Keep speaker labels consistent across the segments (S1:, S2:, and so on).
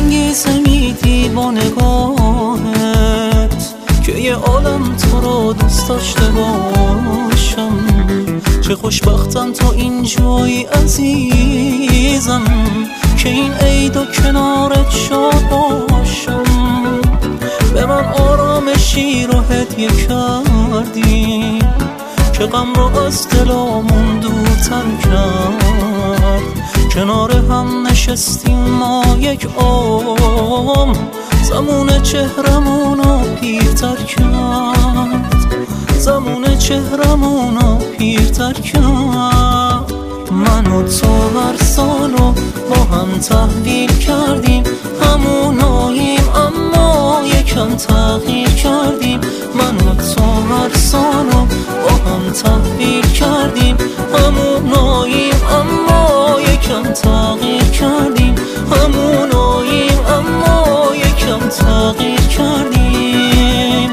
S1: میدی با نگاهت که یه عالم تو رو دوست داشته باشم. چه خوشبختم تو اینجایی عزیزم که این عید و کنارت شاد باشم. به من آرامشی رو هدیه کردی که غم رو از دلامون دورتر کرد. کنار هم نشستیم ما یک عمر، زمان چهرمونو پیرتر کرد، زمان چهرمونو پیرتر کرد. من و تو هر سالو با هم تحویل کردیم، هموناییم اما یکم تغییر کردیم. من و تو هر سالو با هم تحویل کردیم، هموناییم اما یکم تغییر کردیم، هموناییم اما یکم تغییر کردیم.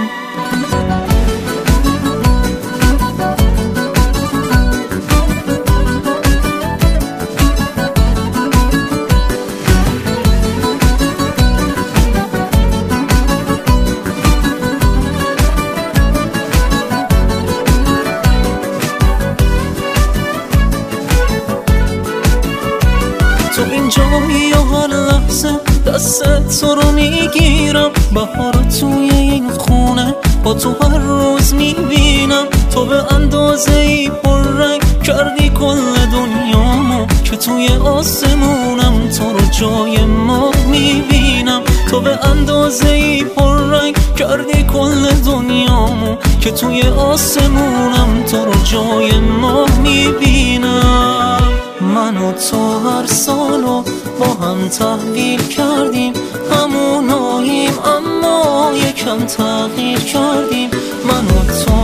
S1: تو اینجایی و هر لحظه دست تو رو میگیرم، بهار توی این خونه با تو هر روز میبینم. تو به اندازه ای پررنگ کردی کل دنیامو که توی آسمونم تو رو جای ما میبینم. تو به اندازه ای پررنگ کردی کل دنیامو که توی آسمونم تو رو جای ما میبینم. من و تو هر سالو با هم تحویل کردیم، هموناییم اما یکم تغییر کردیم. من و تو